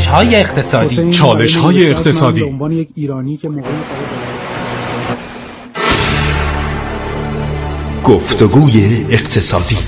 چالش‌های اقتصادی. چالش‌های اقتصادی. به عنوان یک ایرانی که گفتگوی اقتصادی.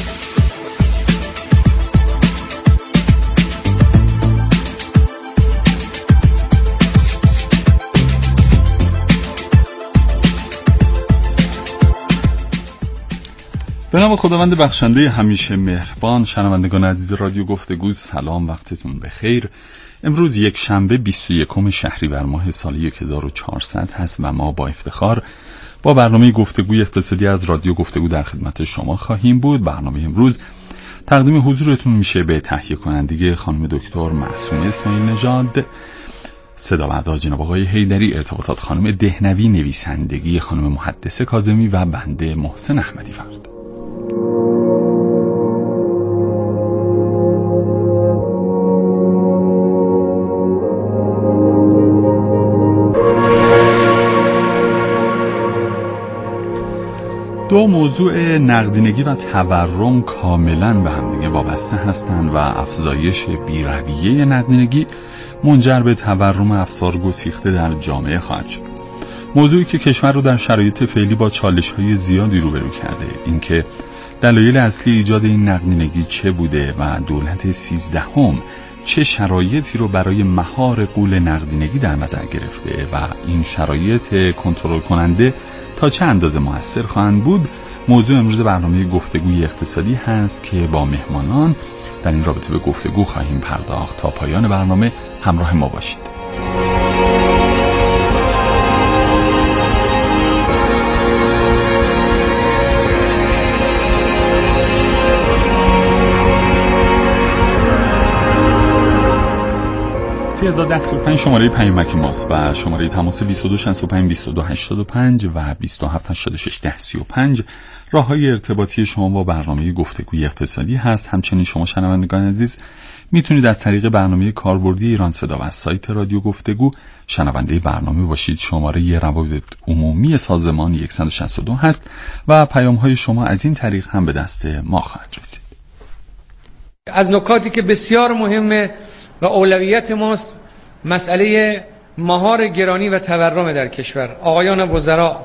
به نام خداوند بخشنده همیشه مهربان. شنوندگان عزیز رادیو گفتگو، سلام، وقتتون بخیر. امروز یک شنبه 21 شهریور ماه سال 1400 هست و ما با افتخار با برنامه گفتگوی اقتصادی از رادیو گفتگو در خدمت شما خواهیم بود. برنامه امروز تقدیم حضورتون میشه به تهیه کنندگی خانم دکتر معصومه اسماعیل نژاد، صدا بردار جناب آقای حیدری، ارتباطات خانم دهنوی، نویسندگی خانم محدثه کاظمی و بنده محسن احمدی فرد. دو موضوع نقدینگی و تورم کاملا به همدیگه وابسته هستند و افزایش بی‌رویه نقدینگی منجر به تورم افسار گسیخته در جامعه خواهد شد. موضوعی که کشور رو در شرایط فعلی با چالش‌های زیادی روبرو کرده. اینکه دلایل اصلی ایجاد این نقدینگی چه بوده و دولت 13 چه شرایطی رو برای مهار غول نقدینگی در نظر گرفته و این شرایط کنترل کننده تا چه اندازه مؤثر خواهند بود، موضوع امروز برنامه گفتگوی اقتصادی هست که با مهمانان در این رابطه به گفتگو خواهیم پرداخت. تا پایان برنامه همراه ما باشید. 301035 شماره پیامک ماست و شماره تماس 2265 2285 و 2786 راههای ارتباطی شما با برنامه گفتگوی اقتصادی هست. همچنین شما شنوندگان عزیز میتونید از طریق برنامه کاربردی ایران صدا و سایت رادیو گفتگو شنونده برنامه باشید. شماره روابط عمومی سازمان 162 هست و پیام‌های شما از این طریق هم به دست ما خواهد رسید. از نکاتی که بسیار مهمه و اولویت ماست مسئله مهار گرانی و تورم در کشور. آقایان وزرا،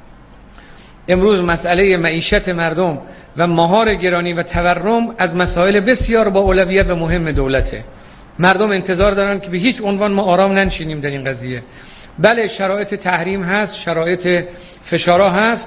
امروز مسئله معیشت مردم و مهار گرانی و تورم از مسائل بسیار با اولویت و مهم دولته. مردم انتظار دارن که به هیچ عنوان ما آرام ننشینیم در این قضیه. بله، شرایط تحریم هست، شرایط فشارها هست،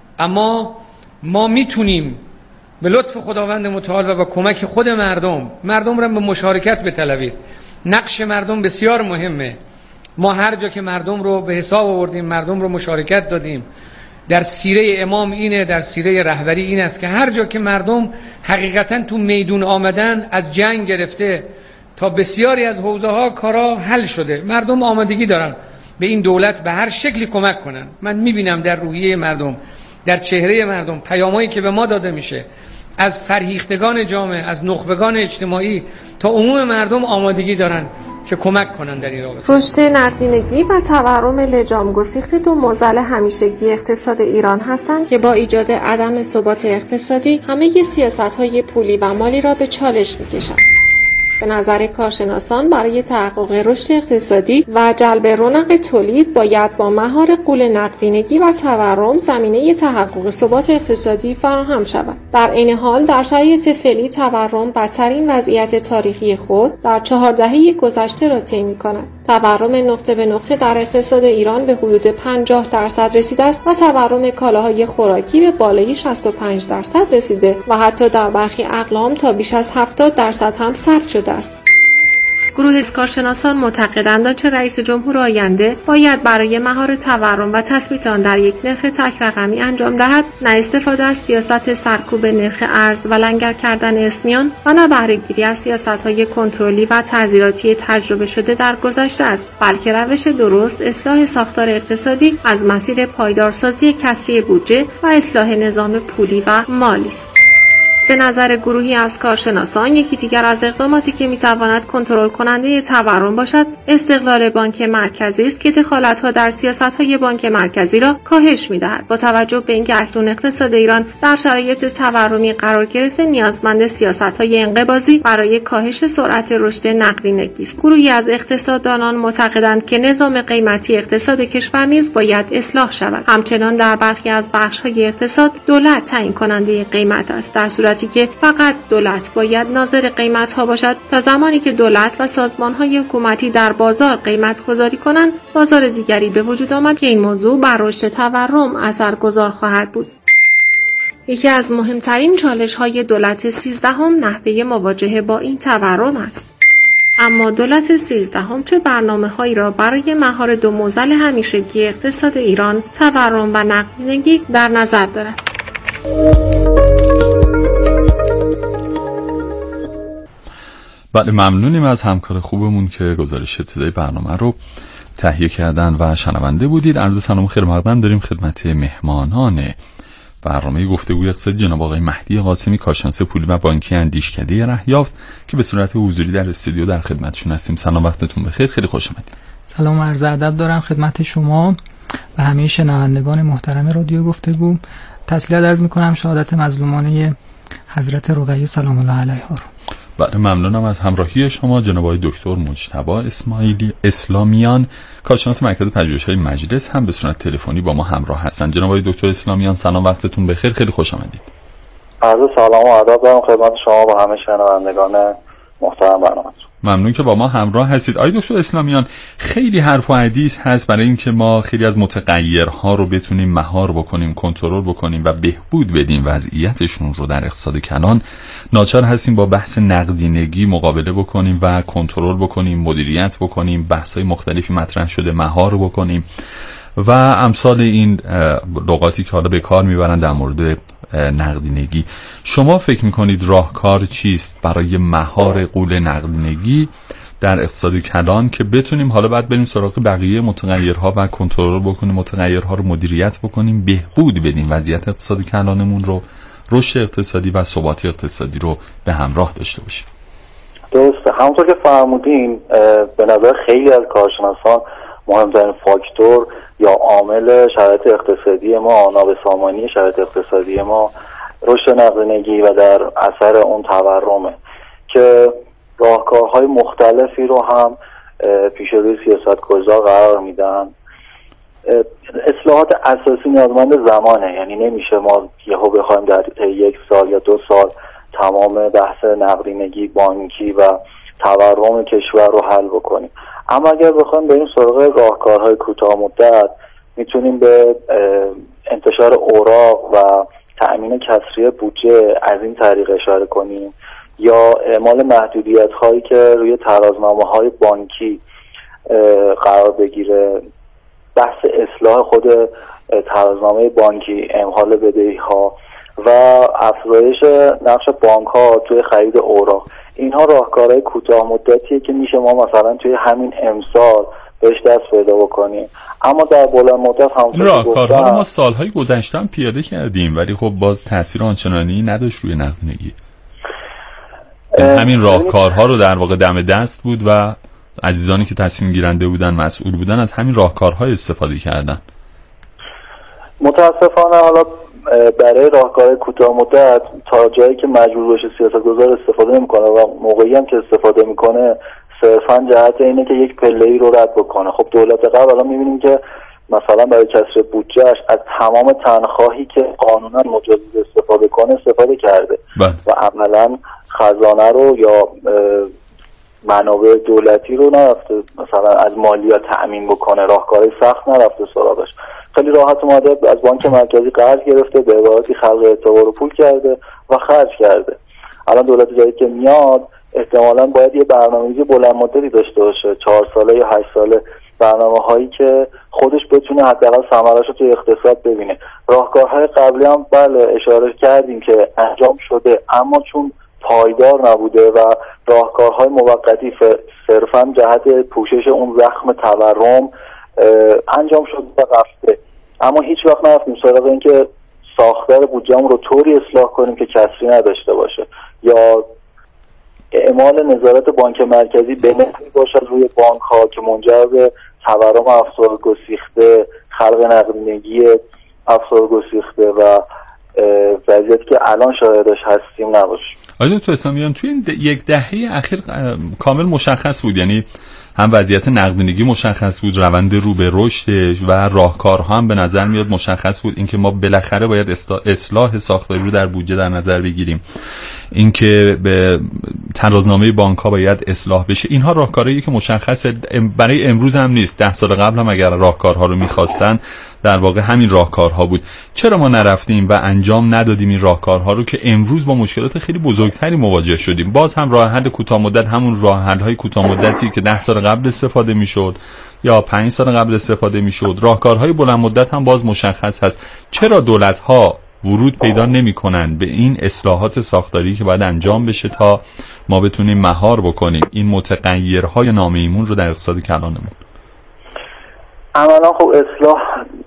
اما ما میتونیم به لطف خداوند متعال و با کمک خود مردم را به مشارکت بطلبید. نقش مردم بسیار مهمه. ما هر جا که مردم رو به حساب آوردیم، مردم رو مشارکت دادیم، در سیره امام اینه، در سیره رهبری این است که هر جا که مردم حقیقتا تو میدون آمدن، از جنگ گرفته تا بسیاری از حوزه ها کارا حل شده، مردم آمادگی دارن به این دولت به هر شکلی کمک کنن. من میبینم در روحیه مردم، در چهره مردم، پیامایی که به ما داده میشه از فرهیختگان جامعه، از نخبگان اجتماعی تا عموم مردم آمادگی دارن که کمک کنن در این رابطه. رشد نقدینگی و تورم لجام گسیخته دو معضل همیشگی اقتصاد ایران هستند که با ایجاد عدم ثبات اقتصادی همه سیاست‌های پولی و مالی را به چالش می‌کشند. به نظر کارشناسان برای تحقق رشد اقتصادی و جلب رونق تولید باید با مهار غول نقدینگی و تورم زمینه تحقق ثبات اقتصادی فراهم شود. در این حال در شرایط فعلی تورم بدترین وضعیت تاریخی خود در 4 دهه گذشته را طی می‌کند. تورم نقطه به نقطه در اقتصاد ایران به حدود 50% رسیده است و تورم کالاهای خوراکی به بالای 65% رسیده و حتی در برخی اقلام تا بیش از 70% هم ثبت شده است. گروه از کارشناسان معتقدند آنچه رئیس جمهور آینده باید برای مهار تورم و تثبیت آن در یک نرخ تک رقمی انجام دهد، نه استفاده از سیاست سرکوب نرخ ارز و لنگر کردن اسمیان و نه بهره‌گیری از سیاست‌های کنترلی و تعزیراتی تجربه شده در گذشته است، بلکه روش درست اصلاح ساختار اقتصادی از مسیر پایدارسازی کسری بودجه و اصلاح نظام پولی و مالی است. به نظر گروهی از کارشناسان یکی دیگر از اقداماتی که میتواند کنترل کننده تورم باشد استقلال بانک مرکزی است که دخالت‌ها در سیاست‌های بانک مرکزی را کاهش می‌دهد. با توجه به اینکه اکنون اقتصاد ایران در شرایط تورمی قرار گرفته نیازمند سیاست‌های انقباضی برای کاهش سرعت رشد نقدینگی است. گروهی از اقتصاددانان معتقدند که نظام قیمتی اقتصاد کشور نیز باید اصلاح شود. همچنان در برخی از بخش‌های اقتصاد دولت تعیین کننده قیمت است، در صورتی که فقط دولت باید ناظر قیمت‌ها باشد. تا زمانی که دولت و سازمان‌های حکومتی در بازار قیمت گذاری کنند، بازار دیگری به وجود آمد که این موضوع بر رشد تورم اثرگذار خواهد بود. یکی از مهمترین چالش‌های دولت 13 نحوه مواجهه با این تورم است. اما دولت 13 چه برنامه‌هایی را برای مهار دو معضل همیشگی اقتصاد ایران، تورم و نقدینگی در نظر دارد؟ بله، ممنونیم از همکار خوبمون که گزارش ابتدای برنامه رو تهیه کردن و شنونده بودید. عرض سلام خیر مقدم داریم خدمت مهمانان برنامه گفتگوی اقتصادی جناب آقای مهدی قاسمی، کارشناس پولی و بانکی اندیشکده رهیافت که به صورت حضوری در استودیو در خدمتشون هستیم. سلام، وقتتون بخیر، خیلی خوش اومدید. سلام و عرض ادب دارم خدمت شما و همه شنوندگان محترم رادیو گفتگو. تسلیت عرض می‌کنم شهادت مظلومانه حضرت رقیه سلام الله علیها رو. بله، ممنونم از همراهی شما. جناب آقای دکتر مجتبی اسلامیان، کارشناس مرکز پژوهش‌های مجلس، هم به صورت تلفنی با ما همراه هستند. جناب آقای دکتر اسلامیان سلام، وقتتون بخیر، خیلی خوش آمدید. عرض سلام و ادب دارم خدمت شما و همه شنوندگان محترم برنامه. ممنون که با ما همراه هستید. آقای دکتر اسلامیان، خیلی حرف و حدیث هست برای اینکه ما خیلی از متغیرها رو بتونیم مهار بکنیم، کنترل بکنیم و بهبود بدیم وضعیتشون رو در اقتصاد کلان. ناچار هستیم با بحث نقدینگی مقابله بکنیم و کنترل بکنیم، مدیریت بکنیم، بحث‌های مختلفی مطرح شده مهار بکنیم و امثال این لغاتی که حالا به کار میبرن در مورد نقدینگی. شما فکر میکنید راهکار چیست برای مهار غول نقدینگی در اقتصاد کلان که بتونیم حالا بعد بریم سراغ بقیه متغیرها و کنترل بکنیم متغیرها رو، مدیریت بکنیم، بهبود بدیم وضعیت اقتصاد کلانمون رو، رشد اقتصادی و ثبات اقتصادی رو به همراه داشته باشیم؟ درسته، همونطور که فرمودین به نظر خیلی از کارشناسان مهمترین فاکتور یا عامل شرایط اقتصادی ما، نابسامانی شرایط اقتصادی ما، رشد نقدینگی و در اثر اون تورمه که راهکارهای مختلفی رو هم پیش روی سیاستگزار قرار میدن. اصلاحات اساسی نیازمند زمانه، یعنی نمیشه ما یهو بخوایم در 1 سال یا 2 سال تمام بحث نقدینگی، بانکی و تورم کشور رو حل بکنیم. اما اگر بخوایم بریم سراغ راهکارهای کوتاه مدت، میتونیم به انتشار اوراق و تأمین کسری بودجه از این طریق اشاره کنیم یا اعمال محدودیت هایی که روی ترازنامه های بانکی قرار بگیره، بحث اصلاح خود ترازنامه بانکی، امهال بدهی ها و افزایش نقش بانک ها توی خرید اوراق. اینها راهکارهای کوتاه مدتیه که میشه ما مثلا توی همین امسال بهش دست پیدا بکنیم. اما در بلند مدت همونطور راهکارها رو ما سالهای گذشته هم پیاده کردیم ولی خب باز تاثیر آنچنانی نداشت روی نقدینگی. همین راهکارها رو در واقع دم دست بود و عزیزانی که تصمیم گیرنده بودن، مسئول بودن، از همین راهکارها استفاده کردن. متاسفانه حالا برای راهکارهای کوتاه مدت تا جایی که مجبور بشه سیاستگزار استفاده نمیکنه و موقعی هم که استفاده میکنه صرفا جهت اینه که یک پله‌ای رو رد بکنه. خب دولت قبل الان میبینیم که مثلا برای کسر بودجهش از تمام تنخواهی که قانونا مجاز استفاده کنه استفاده کرده و عملا خزانه رو یا منابع دولتی رو نرفته مثلا از مالیات تأمین بکنه، راهکارهای سخت نرفته سراغش. خیلی راحت اومده از بانک مرکزی قرض گرفته، به عبارتی خلق اعتبار و پول کرده و خرج کرده. الان دولت جدید که میاد احتمالاً باید یه برنامه‌ریزی بلند مدتی داشته باشه، 4 ساله یا 8 ساله، برنامه‌هایی که خودش بتونه حداقل ثمره‌اش رو توی اقتصاد ببینه. راهکارهای قبلی هم بله اشاره کردیم که انجام شده، اما چون پایدار نبوده و راهکارهای موقتی صرفاً جهت پوشش اون زخم تورم انجام شده و رفته، اما هیچ وقت نرفتیم سراغ این که ساختار بودجه‌مون رو طوری اصلاح کنیم که کسری نداشته باشه، یا اعمال نظارت بانک مرکزی به نحوی باشد روی بانک ها که منجر به تورم افزار گسیخته، خلق نقدینگی افزار گسیخته و وضعیتی که الان شاهدش هستیم نباشه. آیا دکتر اسلامیان توی این یک دهه اخیر کامل مشخص بود، یعنی هم وضعیت نقدینگی مشخص بود، روند رو به رشدش و راهکارها هم به نظر میاد مشخص بود، اینکه ما بالاخره باید اصلاح ساختاری رو در بودجه در نظر بگیریم، اینکه به ترازنامه بانک‌ها باید اصلاح بشه. اینها راهکارهایی که مشخصه برای امروز هم نیست، 10 سال قبل هم اگر راهکارها رو می‌خواستن در واقع همین راهکارها بود. چرا ما نرفتیم و انجام ندادیم این راهکارها رو که امروز با مشکلات خیلی بزرگتری مواجه شدیم؟ باز هم راه حل کوتاه مدت همون راه حل‌های کوتاه مدتی که 10 سال قبل استفاده میشد یا 5 سال قبل استفاده میشد. راهکارهای بلند مدت هم باز مشخص هست. چرا دولت‌ها ورود پیدا نمی‌کنن به این اصلاحات ساختاری که باید انجام بشه تا ما بتونیم مهار بکنیم این متغیرهای نامیمون رو در اقتصاد کلانمون؟ عملا خب اصلاح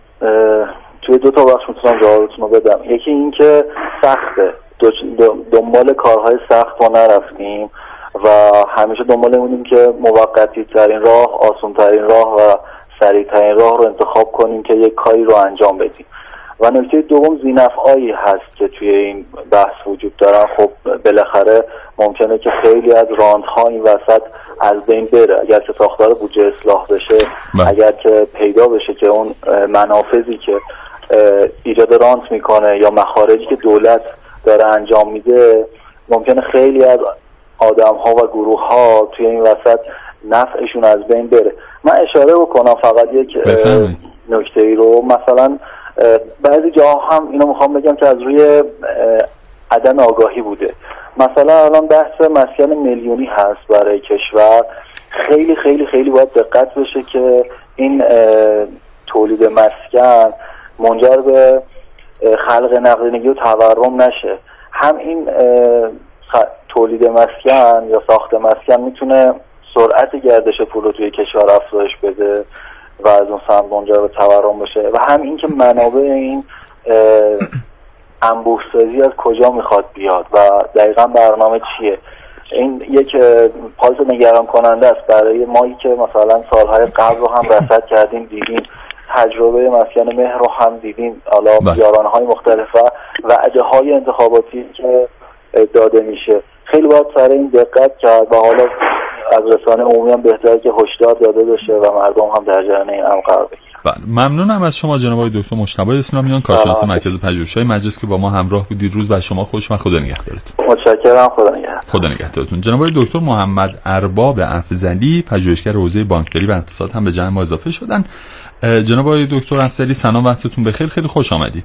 توی دو تا بخش میتونم جوابتون رو بدم. یکی این که سخته، دنبال کارهای سخت ما نرفتیم و همیشه دنبال بودیم که موقتی ترین راه، آسان ترین راه و سریع ترین راه رو انتخاب کنیم که یک کاری رو انجام بدیم. و نکته دوم ذی‌نفعایی هست که توی این بحث وجود دارن. خب بالاخره ممکنه که خیلی از راندها این وسط از بین بره اگر که ساختار بودجه اصلاح بشه، اگر که پیدا بشه که اون منافذی که ایجاد رانت میکنه یا مخارجی که دولت داره انجام میده، ممکنه خیلی از آدم ها و گروه ها توی این وسط نفعشون از بین بره. من اشاره بکنم فقط یک نکته ای رو، مثلا بعضی جاها هم اینو میخوام بگم که از روی عدم آگاهی بوده. مثلا الان بحث مسکن میلیونی هست برای کشور، خیلی خیلی خیلی باید دقت بشه که این تولید مسکن منجر به خلق نقدینگی و تورم نشه. هم این تولید مسکن یا ساخت مسکن میتونه سرعت گردش پول رو توی کشور افزایش بده و از اون سمت منجر به تورم بشه، و هم این که منابع این انبوه سازی از کجا میخواد بیاد و دقیقا برنامه چیه. این یک پالس نگران کننده است برای مایی که مثلا سالهای قبل رو هم رصد کردیم، دیدیم تجربه مسکن مهر رو هم دیدیم، حالا یارانه‌های مختلف و وعده‌های انتخاباتی که داده میشه. خیلی باید سر این دقت کرد و حالا از رسانه عمومی هم بهتره که هشدار داده بشه و مردم هم در جریان این امر قرار بگیرن. ممنونم از شما جناب آقای دکتر مجتبی اسلامیان، کارشناس مرکز پژوهش‌های مجلس که با ما همراه بودید. روز بر شما خوش و خدا نگهدارتون. متشکرم، خدا نگهدارتون. جناب آقای دکتر محمد ارباب افضلی، پژوهشگر حوزه بانکداری و اقتصاد هم به جمع ما اضافه شدن. جناب آقای دکتر افضلی سلام، وقتتون بخیر، خیلی خوش آمدید.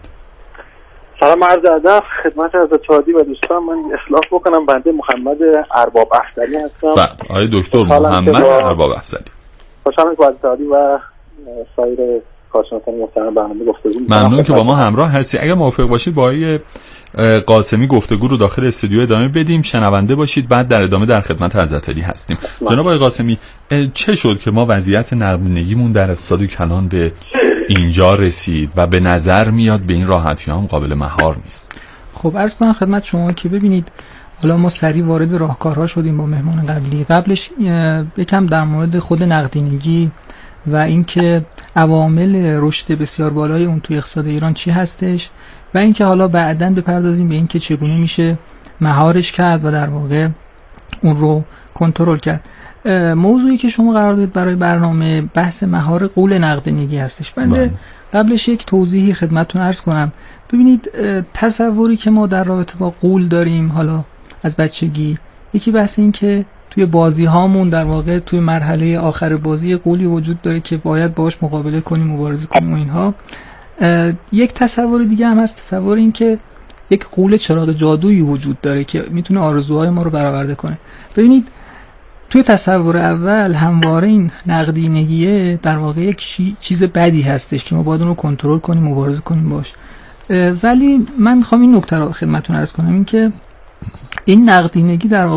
سلام عرض ادب خدمت حضرت عالی و دوستان. من اصلاح بکنم، بنده محمد ارباب افضلی هستم. بله آقای دکتر محمد ارباب افضلی. خوشحالم که حضرت عالی و سایر کارشناسان محترم برنامه گفتگو ممنون که با ما همراه هستی. اگر موافق باشید با آقای قاسمی گفتگو رو داخل استودیو ادامه بدیم، شنونده باشید، بعد در ادامه در خدمت حضرت علی هستیم. جناب آقای قاسمی، چه شد که ما وضعیت نقدینگیمون در اقتصاد کلان به اینجا رسید و به نظر میاد به این راحتی هم قابل مهار نیست؟ خب عرض کنم خدمت شما که ببینید، حالا ما سریع وارد راهکارها شدیم با مهمان قبلی. قبلش یکم در مورد خود نقدینگی و اینکه عوامل رشد بسیار بالای اون توی اقتصاد ایران چی هستش و اینکه حالا بعداً بپردازیم به اینکه چگونه میشه مهارش کرد و در واقع اون رو کنترل کرد. موضوعی که شما قرار دادید برای برنامه بحث مهار غول نقدینگی هستش. بنده قبلش یک توضیحی خدمتتون عرض کنم. ببینید، تصوری که ما در رابطه با غول داریم حالا از بچگی، یکی بحث این که توی بازی هامون در واقع توی مرحله آخر بازی غولی وجود داره که باید باهاش مقابله کنیم، مبارزه کنیم و اینها. یک تصور دیگه هم هست، تصور این که یک غول چراغ جادویی وجود داره که میتونه آرزوهای ما رو برآورده کنه. ببینید، توی تصور اول همواره این نقدینگیه در واقع یک چیز بدی هستش که ما باید اون رو کنترل کنیم، مبارزه کنیم باش. ولی من میخوام این نکته رو خدمتتون عرض کنم، این که این نقدینگی در واقع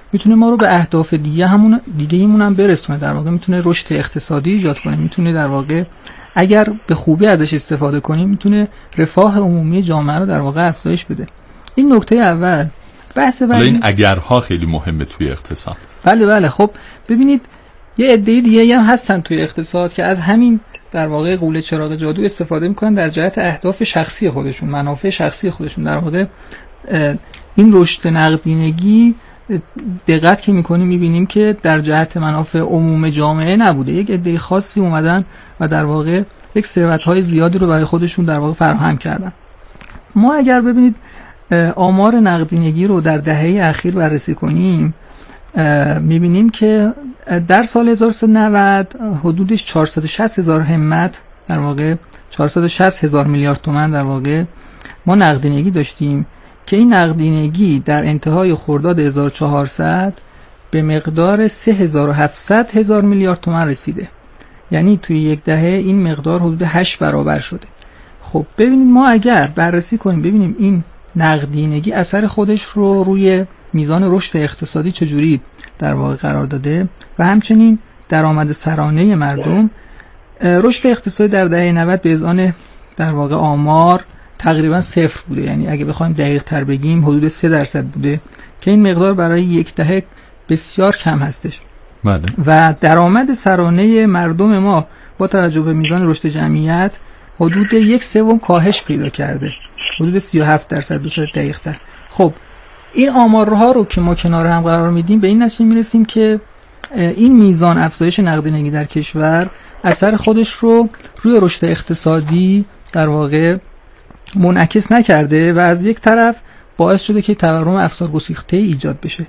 میتونه ما رو به اهداف دیگه ایمون هم برسونه. در واقع میتونه رشد اقتصادی ایجاد کنه، میتونه در واقع اگر به خوبی ازش استفاده کنیم میتونه رفاه عمومی جامعه رو در واقع افزایش بده. این نکته اول. بحث بعد این اگرها خیلی مهمه توی اقتصاد. بله خب ببینید یه عده دیگه هم هستن توی اقتصاد که از همین در واقع قوله چراغ جادو استفاده میکنن در جهت اهداف شخصی خودشون، منافع شخصی خودشون. در واقع این رشد نقدینگی دقت که میکنیم میبینیم که در جهت منافع عموم جامعه نبوده. یک عده خاصی اومدن و در واقع یک ثروت‌های زیادی رو برای خودشون در واقع فراهم کردن. ما اگر ببینید آمار نقدینگی رو در دهه اخیر بررسی کنیم میبینیم که در سال 1390 حدودش 460,000 همت، در واقع 460,000 میلیارد تومان در واقع ما نقدینگی داشتیم که این نقدینگی در انتهای خرداد 1400 به مقدار 3,700 میلیارد تومان رسیده. یعنی توی یک دهه این مقدار حدود 8 برابر شده. خب ببینید ما اگر بررسی کنیم ببینیم این نقدینگی اثر خودش رو روی میزان رشد اقتصادی چجوری در واقع قرار داده و همچنین درآمد سرانه مردم. رشد اقتصادی در دهه 90 به اذعان در واقع آمار تقریبا صفر بوده، یعنی اگه بخوایم دقیق تر بگیم حدود 3% بوده که این مقدار برای یک دهه بسیار کم هستش. بله. و درآمد سرانه مردم ما با توجه به میزان رشد جمعیت حدود 1/3 کاهش پیدا کرده، حدود 37% به صورت دقیق تر. خب این آمارها رو که ما کنار هم قرار میدیم به این نتیجه میرسیم که این میزان افزایش نقدینگی در کشور اثر خودش رو روی رشد اقتصادی در واقع منعکس نکرده و از یک طرف باعث شده که تورم افسارگسیخته ایجاد بشه.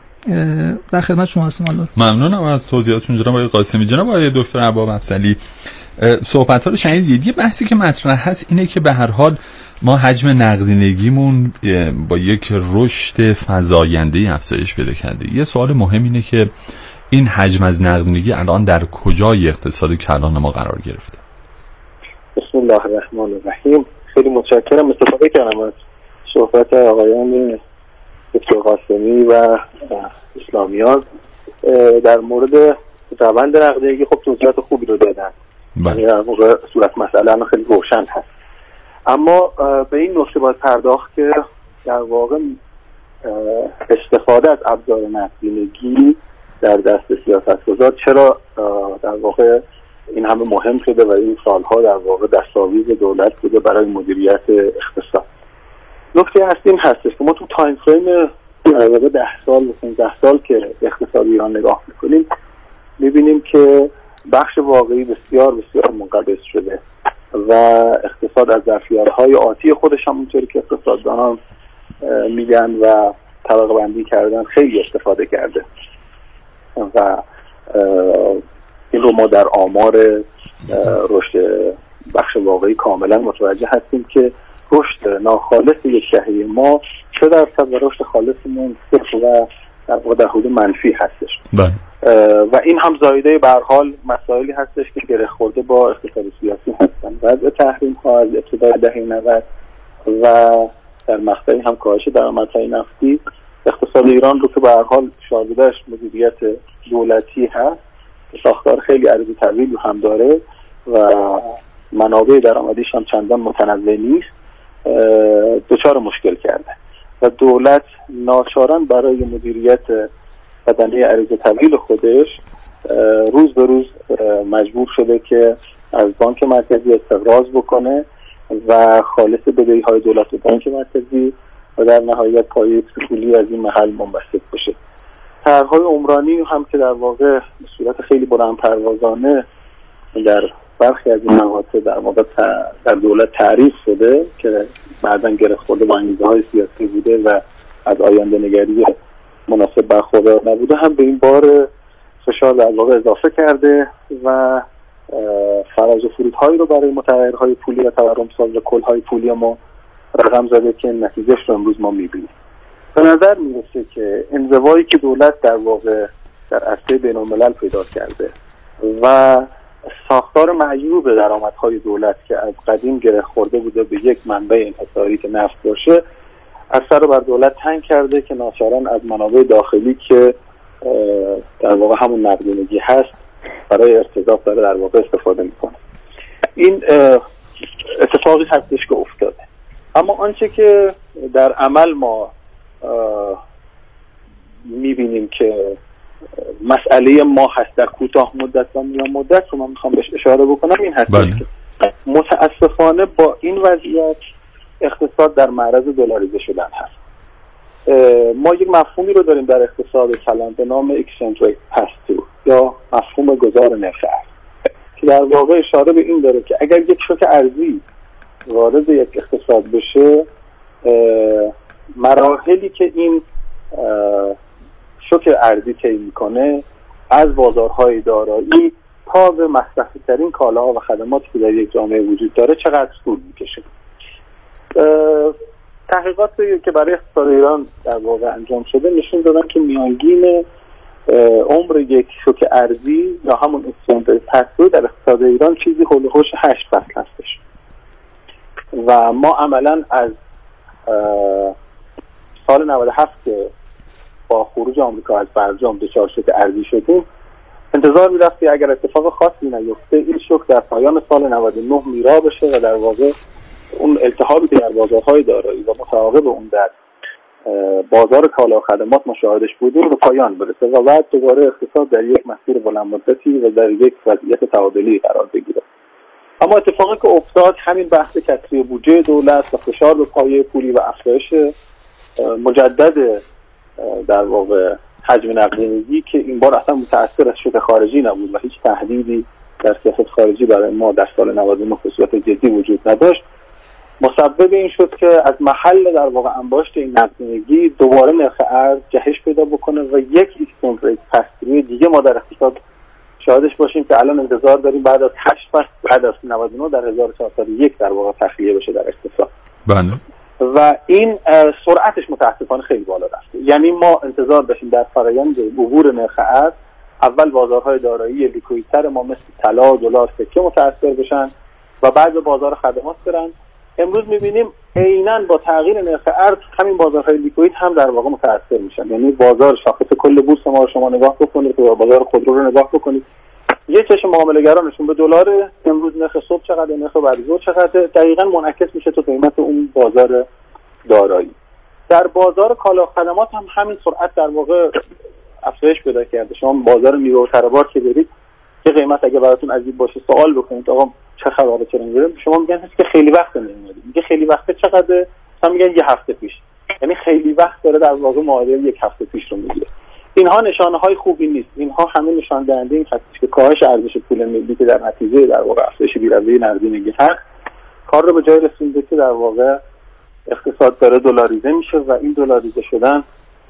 در خدمت شما هستم. ممنونم از توضیحاتتون جناب آقای قاسمی. جناب آقای دکتر ارباب افضلی، صحبت‌ها رو شنیدید. یه بحثی که مطرح هست اینه که به هر حال ما حجم نقدینگیمون با یک رشد فزاینده‌ای افزایش پیدا کرده. یه سوال مهم اینه که این حجم از نقدینگی الان در کجای اقتصاد کلان ما قرار گرفته؟ بسم الله الرحمن الرحیم. خیلی متشکرم. استفاده کردم از صحبت آقایان دکتر قاسمی و اسلامیان در مورد روند نقدینگی. خب توضیحات خوبی رو دادن. یعنی در واقع صورت مسئله الان خیلی روشن هست. اما به این نکته باید پرداخت که در واقع استفاده از ابزار نقدینگی در دست سیاستگزار چرا در واقع این همه مهم شده و این سالها در واقع دستاویز دولت بوده برای مدیریت اقتصاد. نکته اصلی این هستش که ما تو تایم فریم در واقع 10 سال و 15 سال که اقتصاد ایران نگاه میکنیم میبینیم که بخش واقعی بسیار بسیار منقبض شده و اقتصاد از ظرفیت‌های آتی خودش هم اونطوری که اقتصاددانان میگن و طبقه بندی کردن خیلی استفاده کرده و این رو ما در آمار رشد بخش واقعی کاملا متوجه هستیم که رشد ناخالص یک دهه ما 3% و رشد خالصمون 0 و در حدود منفی هستش. و این هم زایده به هر حال مسائلی هستش که گره خورده با اقتصاد سیاسی هستن. وضع تحریم ها از ابتدای دهه 90 و در مقطعی هم کاهش درآمدهای نفتی اقتصاد ایران رو که به هر حال شاهدش مدیریت دولتی هست، ساختار خیلی عریض و طویل هم داره و منابع درآمدیش هم چندان متنوع نیست، دچار مشکل کرده و دولت ناچارن برای مدیریت بدنه عریض و طویل خودش روز به روز مجبور شده که از بانک مرکزی استقراض بکنه و خالص بدهی‌های دولت و بانک مرکزی و در نهایت پایه پولی از این محل منبسط بشه. طرح‌های عمرانی هم که در واقع به صورت خیلی بلندپروازانه در برخی از این مقاطع در واقع در دولت تعریف شده که بعداً گره خورده با انگیزه‌های سیاسی بوده و از آینده نگری مناسب برخوردار نبوده، هم به این بار فشار در واقع اضافه کرده و فراز و فرودهایی رو برای متغیرهای پولی و تورم ساز و کلهای پولی ما رقم زده که نتیجهش رو امروز ما میبینیم. به نظر میرسه که انزوایی که دولت در واقع در عرصه بین‌الملل پیدا کرده و ساختار معیوب درآمدهای دولت که از قدیم گره خورده بوده به یک منبع انحصاری که نفت باشه، از سر بر دولت تنگ کرده که ناچارن از منابع داخلی که در واقع همون نقدینگی هست برای ارتزاق داره در واقع استفاده میکنه. این اتفاقی هستش که افتاده. اما آنچه که در عمل ما میبینیم که مسئله ما هست در کوتاه مدت و میان مدت رو من میخوام بهش اشاره بکنم این هست که متاسفانه با این وضعیت اقتصاد در معرض دلاریزه شدن هست. ما یک مفهومی رو داریم در اقتصاد کلان به نام exchange rate pass-through یا مفهوم گذار نرخ ارز که در واقع اشاره به این داره که اگر یک شوک ارزی وارد یک اقتصاد بشه، مراحلی که این شوک ارزی طی میکنه از بازارهای دارایی تا به مصرفی ترین کالاها و خدماتی که در یک جامعه وجود داره چقدر طول میکشه. تحقیقاتی که برای اقتصاد ایران در واقع انجام شده نشون دادن که میانگین عمر یک شوک ارزی یا همون exchange rate pass-through در اقتصاد ایران چیزی حول و حوش 8 فصل هستش و ما عملا از سال 97 که با خروج آمریکا از برجام دچار شوک ارزی شدیم انتظار می‌رفت که اگر اتفاق خاصی نیفته این شوک در پایان سال 99 میرا بشه و در واقع اون التهابی که در بازارهای دارایی و متعاقب اون در بازار کالا و خدمات مشاهدش بودیم به پایان برسه و بعد دوباره اقتصاد در یک مسیر بلند مدتی و در یک وضعیت تعادلی قرار بگیره. اما اتفاقی که افتاد همین بحث کسری بودجه دولت و فشار به پایه پولی و افزایش مجدد در واقع حجم نقدینگی که این بار اصلا متأثر از شوک خارجی نبود و هیچ تهدیدی در سیاست خارجی برای ما در سال 99 به صورت جدی وجود نداشت، مسبب این شد که از محل در واقع انباشت این نقدینگی دوباره نرخ ارز جهش پیدا بکنه و یک exchange rate pass-through دیگه ما در اقتصاد شاهدش باشیم که الان انتظار داریم بعد از 8 فصل بعد از 99 در 1401 در واقع تخلیه بشه در اقتصاد. بله. و این سرعتش متاسفانه خیلی بالا رفته. یعنی ما انتظار داشتیم در فرآیند عبور نرخ ارز اول بازارهای دارایی لیکویدتر ما مثل طلا، دلار، سکه متاثر بشن و بعد به بازار خدمات برن. امروز می‌بینیم عیناً با تغییر نرخ ارز همین بازارهای لیکوید هم در واقع متاثر میشن. یعنی بازار شاخص کل بورس ما رو شما نگاه بکنید و بازار خودرو رو نگاه بکنید، یه چشم معامله‌گرانشون به دلار امروز نرخ صبح چقدر، نرخ بعد از ظهر چقدر، دقیقاً منعکس میشه تو قیمت اون بازار دارایی. در بازار کالا و خدمات هم همین سرعت در واقع افزایش پیدا کرده. شما بازار میوه و تربار که برید که قیمت اگه براتون عجیب باشه سوال بکنید آقا چه خبره چرا اینجوری، شما میگن که خیلی وقت نمیاد. میگه خیلی وقت چقدر؟ مثلا میگن یه هفته پیش. یعنی خیلی وقت داره در واقع معادل یک هفته پیش رو میگیره. اینها نشانه‌های خوبی نیست. اینها همه نشان دهنده این هست که کاهش ارزش پول ملی که در نتیجه در واقع افزایش بی‌رویه نقدینگی هست کار رو به جای رسونده که در واقع اقتصاد داره دلاریزه میشه و این دلاریزه شدن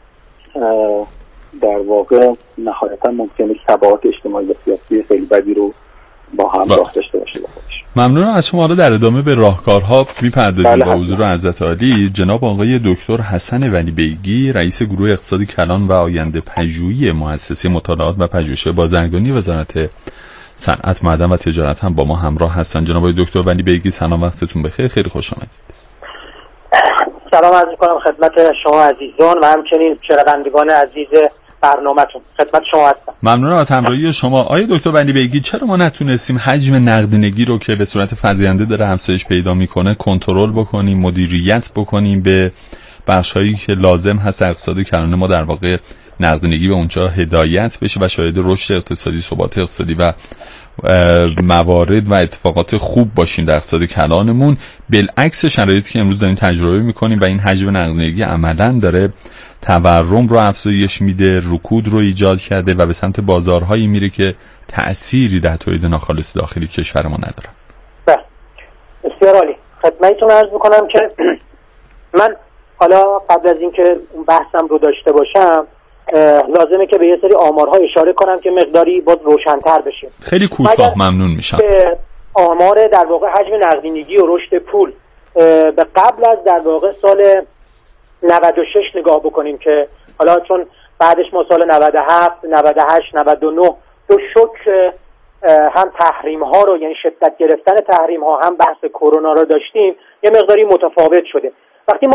در واقع نهایتا ممکنه تبعات اجتماعی و سیاسی خیلی بدی رو با همراه داشته باشه. ممنونم از شما. رو در ادامه به راهکارها می‌پردازیم با حضور حضرت عالی. جناب آقای دکتر حسن ولی بیگی، رئیس گروه اقتصادی کلان و آینده پژوهی مؤسسه مطالعات و پژوهش بازرگانی وزارت صنعت، معدن و تجارت هم با ما همراه هستن. جناب آقای دکتر ولی بیگی سلام، وقتتون بخیر، خیلی خوش آمدید. سلام عرض می‌کنم خدمت شما عزیزان و همچنین شنوندگان عزیز برنامه‌تون. خدمت شما هستم. ممنونم از همراهی شما. آقای دکتر ولی بیگی، چرا ما نتونستیم حجم نقدینگی رو که به صورت فزاینده داره افزایش پیدا میکنه کنترل بکنیم، مدیریت بکنیم به بخش‌هایی که لازم هست اقتصاد کلان ما در واقع نقدینگی به اونجا هدایت بشه و شاهد رشد اقتصادی، ثبات اقتصادی و موارد و اتفاقات خوب باشیم در اقتصاد کلانمون، بالعکس شرایطی که امروز داریم تجربه میکنیم و این حجم نقدینگی عملاً داره تورم رو افزایش میده، رکود رو ایجاد کرده و به سمت بازارهایی میره که تأثیری در تولید ناخالص داخلی کشور ما نداره. بله، بسیار عالی. خدمتتون عرض میکنم که من حالا قبل از اینکه بحثم رو داشته باشم لازمه که به یه سری آمارها اشاره کنم که مقداری باز روشن‌تر بشه. خیلی کوتاه ممنون میشم. به آمار در واقع حجم نقدینگی و رشد پول به قبل از در واقع سال 96 نگاه بکنیم که حالا چون بعدش ما سال 97 98 99 دو شوک هم تحریم ها رو، یعنی شدت گرفتن تحریم ها، هم بحث کرونا رو داشتیم، یه مقداری متفاوت شده. وقتی ما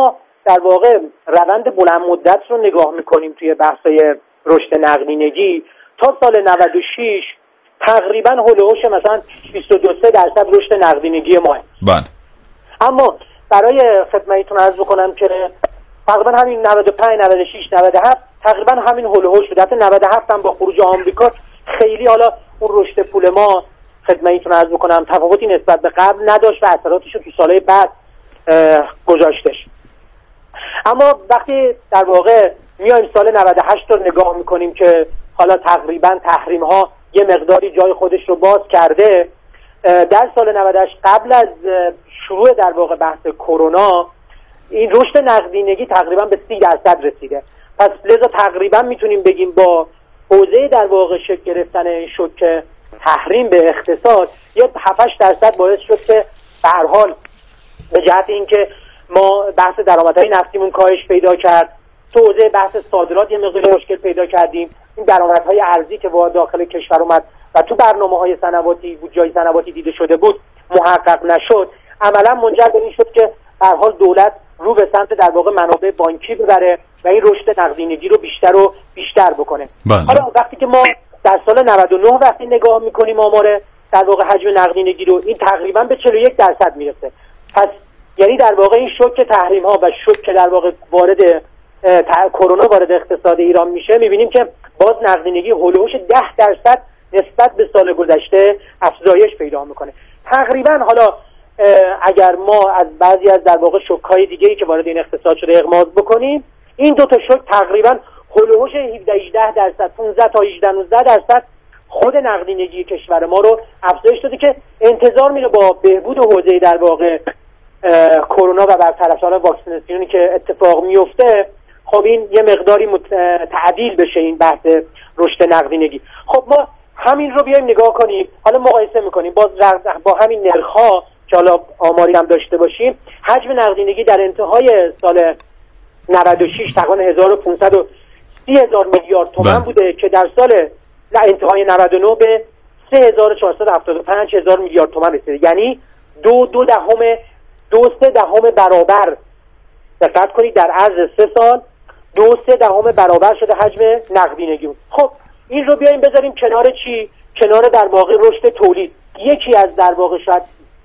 در واقع روند بلند مدت رو نگاه میکنیم توی بحثای رشد نقدینگی، تا سال 96 تقریبا هولوش مثلا 22-23% رشد نقدینگی ماه. بله. اما برای خدمتتون عرض بکنم که تقریبا همین 95 96 97 تقریبا همین هولوش بود. حتی 97 هم با خروج آمریکا خیلی حالا اون رشد پول ما خدمتتون عرض بکنم تفاوتی نسبت به قبل نداشت و اثراتش رو تو سالهای بعد گذاشتش. اما وقتی در واقع میایم سال 98 رو نگاه میکنیم که حالا تقریبا تحریم ها یه مقداری جای خودش رو باز کرده، در سال 98 قبل از شروع در واقع بحث کرونا این رشد نقدینگی تقریبا به 30% رسیده. پس لذا تقریبا میتونیم بگیم با حوزه در واقع شکل گرفتن این شوک تحریم به اقتصاد یه 7-8% باعث شد که به هر حال به جهت اینکه ما بحث درآمدهای نفتیمون کاهش پیدا کرد، تو حوزه بحث صادرات یه مقدار مشکل پیدا کردیم، این درآمدهای ارزی که وارد داخل کشور اومد و تو برنامه‌های صنعتی بودجه صنعتی دیده شده بود محقق نشد، عملا منجر به این شد که به هر حال دولت رو به سمت در واقع منابع بانکی ببره و این رشد نقدینگی رو بیشتر و بیشتر بکنه. حالا وقتی که ما در سال 99 وقتی نگاه میکنیم آمار در واقع حجم نقدینگی رو، این تقریبا به 41% میرسه. پس یعنی در واقع این شوک تحریم ها و شوک که در واقع وارد کرونا وارد اقتصاد ایران میشه، میبینیم که باز نقدینگی هولوش 10% نسبت به سال گذشته افزایش پیدا میکنه. تقریبا حالا اگر ما از بعضی از در واقع شوک‌های دیگه‌ای که وارد این اقتصاد شده اغماض بکنیم، این دو تا شوک تقریبا هولوش 17-18%، 15 تا 18-19% خود نقدینگی کشور ما رو افزایش داده که انتظار میره با بهبود حوزه در واقع کرونا و برطرف‌شدن واکسیناسیونی که اتفاق میفته، خب این یه مقداری تعدیل بشه این بحث رشد نقدینگی. خب ما همین رو بیایم نگاه کنیم، حالا مقایسه میکنیم با همین نرخ‌ها که حالا آماری هم داشته باشیم. حجم نقدینگی در انتهای سال 96 تقریبا 1530,000 میلیارد تومان بوده که در سال انتهای 99 به 3475,000 میلیارد تومان رسیده، یعنی 2.3 برابر. دقت کنید در عرض 3 سال 2.3 برابر شده حجم نقدینگی. خب این رو بیایم بذاریم کنار چی؟ کنار در واقع رشد تولید. یکی از در واقع شاید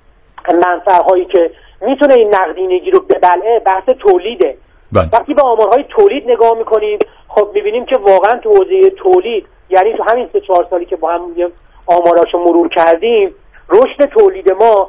منفعهایی که میتونه این نقدینگی رو ببلعه بحث تولیده. وقتی به آمارهای تولید نگاه میکنیم، خب میبینیم که واقعا تو حوزه تولید، یعنی تو همین 3-4 سالی که با هم آماراشو مرور کردیم، رشد تولید ما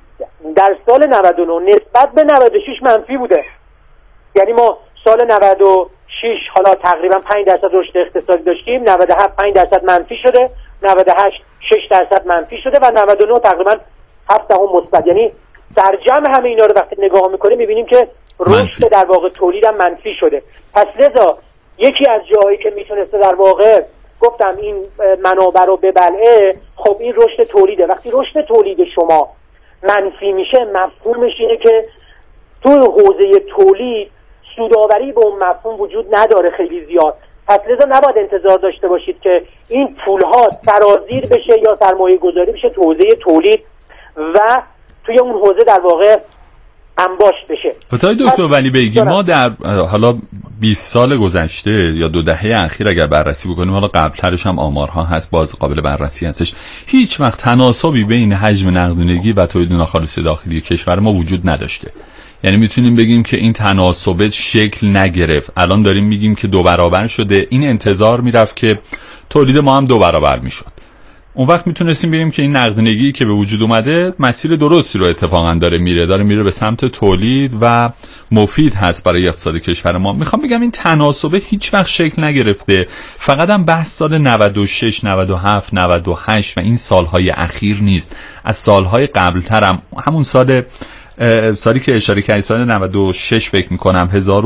در سال 99 نسبت به 96 منفی بوده. یعنی ما سال 96 حالا تقریبا 5% رشد اقتصادی داشتیم، 97 5% منفی شده، 98 6% منفی شده و 99 تقریبا 7% مثبت. یعنی در جمع همه اینا رو وقتی نگاه میکنیم میبینیم که رشد در واقع تولید هم منفی شده. پس لذا یکی از جاهایی که میتونسته در واقع گفتم این منابع رو ببلعه، خب این رشد تولیده. وقتی رشد تولید شما منفی میشه، مفهومش اینه که تو حوزه تولید سودآوری به اون مفهوم وجود نداره خیلی زیاد. پس لذا نباید انتظار داشته باشید که این پولها سرازیر بشه یا سرمایه گذاری بشه تو حوزه تولید و توی اون حوزه در واقع انباش بشه. بتای دکتر ولی بگی ما در حالا 20 سال گذشته یا 2 دهه اخیر اگر بررسی بکنیم، حالا قبلترش هم آمارها هست باز قابل بررسی هستش، هیچ وقت تناسبی بین حجم نقدینگی و تولید ناخالص داخلی کشور ما وجود نداشته. یعنی میتونیم بگیم که این تناسب شکل نگرفت. الان داریم میگیم که 2 برابر شده، این انتظار میرفت که تولید ما هم 2 برابر میشد. اون وقت میتونستیم بگیم که این نقدینگی که به وجود اومده مسیر درستی رو اتفاقا داره میره به سمت تولید و مفید هست برای اقتصاد کشور ما. میخوام بگم این تناسب هیچ وقت شکل نگرفته، فقط هم بحث سال 96 97 98 و این سالهای اخیر نیست، از سالهای قبلتر هم، همون سالی که اشاره کردی سال 96 فکر میکنم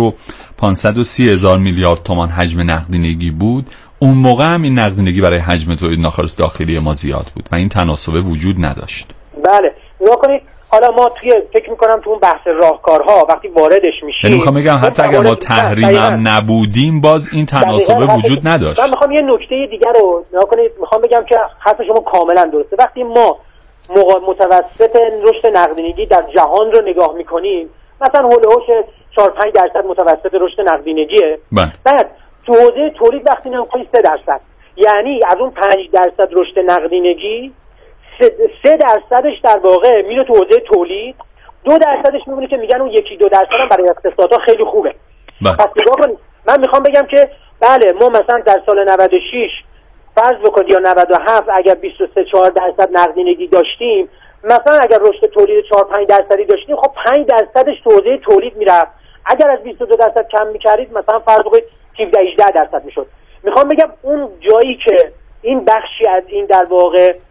1530,000 میلیارد تومان حجم نقدینگی بود. اون موقع هم این نقدینگی برای حجم تولید ناخالص داخلی ما زیاد بود و این تناسب وجود نداشت. بله نگاه کنید، حالا ما فکر میکنم تو اون بحث راهکارها وقتی واردش میشیم، یعنی میخوام بگم حتی اگر ما تحریمم نبودیم باز این تناسب وجود نداشت. من میخوام یه نکته دیگر رو نگاه کنید، میخوام بگم که حرف شما کاملا درسته. وقتی ما متوسط رشد نقدینگی در جهان رو نگاه میکنیم، مثلا هولوش 4-5 درصد متوسط رشد نقدینگیه. بعد تو حوزه تولید وقتی نگاه کنی 3%، یعنی از اون 5% رشد نقدینگی 3 درصدش در واقع میره تو حوزه تولید، 2 درصدش میمونه که میگن اون 1-2 درصد هم برای اقتصادها خیلی خوبه. پس نگاه کنید، من میخوام بگم که بله ما مثلا در سال 96 فرض بکنید یا 97 اگر 23-4 درصد نقدینگی داشتیم، مثلا اگر رشد تولید 4-5 درصدی داشتیم، خب 5 درصدش تو حوزه تولید میرفت. اگر از 22 درصد کم میکردید مثلا فرض بکنید 17-18 درصد میشد. میخوام بگم اون جایی که این بخشی از این در واقع